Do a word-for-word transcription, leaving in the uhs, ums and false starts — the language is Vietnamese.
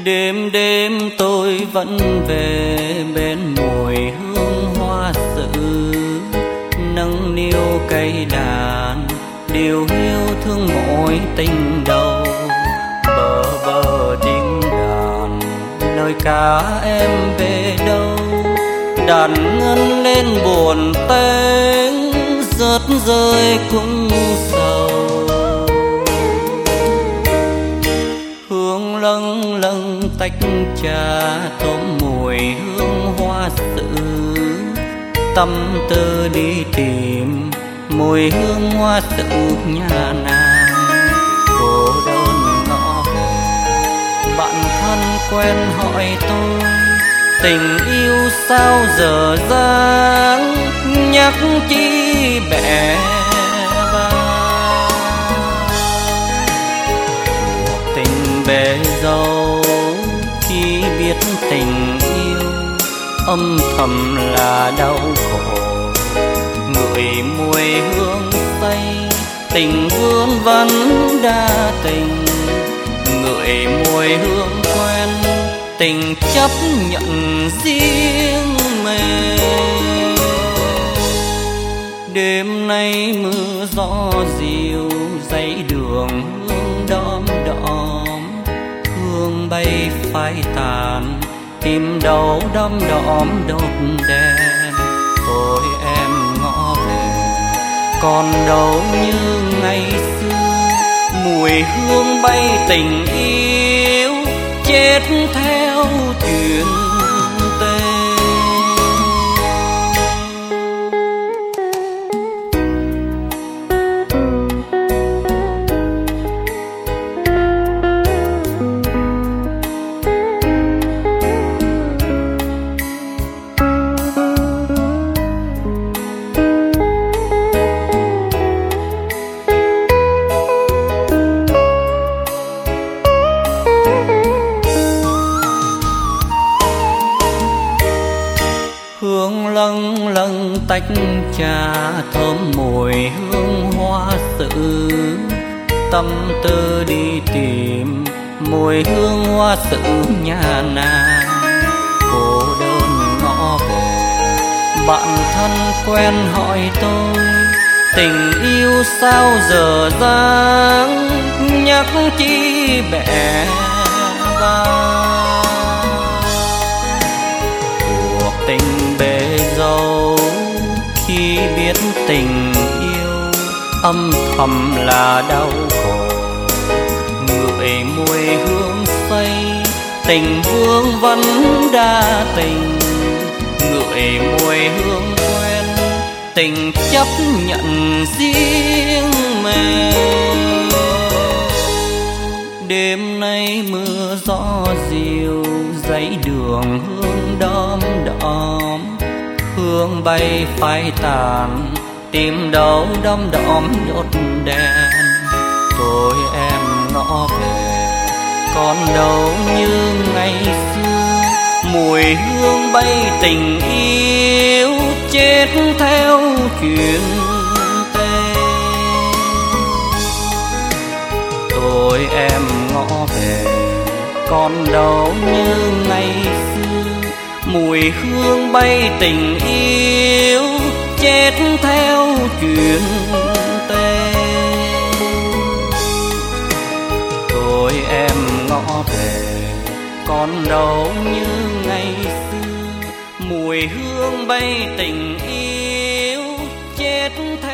Đêm đêm tôi vẫn về bên mùi hương hoa sự, nâng niu cây đàn điều hiu thương mỗi tình đầu. Bờ bờ đinh đàn lời ca em về đâu, đàn ngân lên buồn tênh rớt rơi cũng sầu. Hương lâng lâng tách trà tôm mùi hương hoa sự, tâm tư đi tìm mùi hương hoa sự nhà nàng. Cô đơn ngõ về bạn thân quen hỏi tôi, tình yêu sao dở dang nhắc chi bẻ bàng. Cuộc tình bể dâu khi biết tình yêu âm thầm là đau khổ. Ngửi mùi hương say tình vương vẫn đa tình, ngửi mùi hương quen tình chấp nhận riêng mình. Đêm nay mưa gió dịu dãy đường hương đom đóm, hương bay phai tàn tìm đâu đom đóm đốt đèn. Tôi em ngõ về còn đâu như ngày xưa, mùi hương bay tình yêu chết theo chuyện tình. Hương lâng lâng tách trà thơm mùi hương hoa sự, tâm tư đi tìm mùi hương hoa sự nhà nàng. Cô đơn ngõ về bạn thân quen hỏi tôi, tình yêu sao dở dang nhắc chi bẻ bàng. Cuộc tình bể dâu khi biết tình yêu âm thầm là đau khổ. Ngửi mùi hương say tình vương vẫn đa tình, ngửi mùi hương quen tình chấp nhận riêng mình. Đêm nay mưa gió dịu dãy đường hương đom đóm, hương bay phai tàn tìm đâu đom đóm đốt đèn. Tôi em ngõ về còn đâu như ngày xưa, mùi hương bay tình yêu chết theo chuyện tình. Tôi em ngõ về còn đâu như ngày xưa, mùi hương bay tình yêu chết theo chuyện tình. Tôi em ngõ về còn đâu như ngày xưa, mùi hương bay tình yêu chết theo